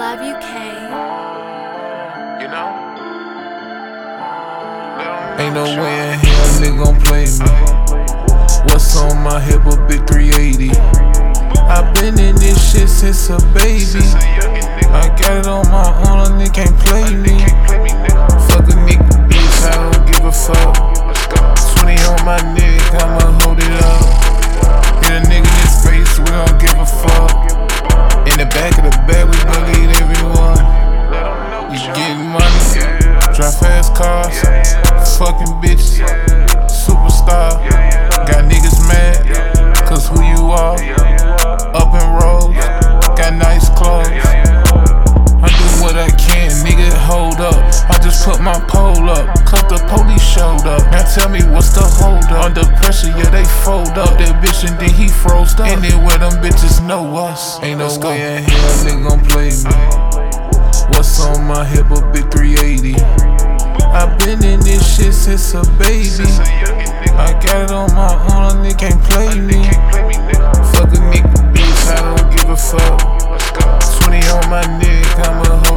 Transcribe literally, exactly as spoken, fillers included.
Love U K. You know? Ain't no way in hell nigga gon' play me. What's on my hip, a big three eighty. I been in this shit since a baby. I got it on my own, a nigga can't play me. Fuck a nigga, bitch, I don't give a fuck. twenty on my neck, I'ma hold it up. Hit a nigga in his face, we don't give a fuck. In the back of the bag, we gon' lead everyone. You getting money, drive fast cars, fucking bitches, superstar. Got niggas mad, cause who you are. Up in roads, got nice clothes. I do what I can, nigga, hold up. I just put my pole up, cause the police showed up. Now tell me what's the hold up. Under pressure, yeah, they fold up. That bitch and then he froze up. Anywhere them bitches know us. Ain't no way in hell nigga gon' play me. What's on my hip, a big three eighty. I been in this shit since a baby. I got it on my own, a nigga can't play me. Fuck a nigga, bitch, I don't give a fuck. twenty on my neck, I'ma hold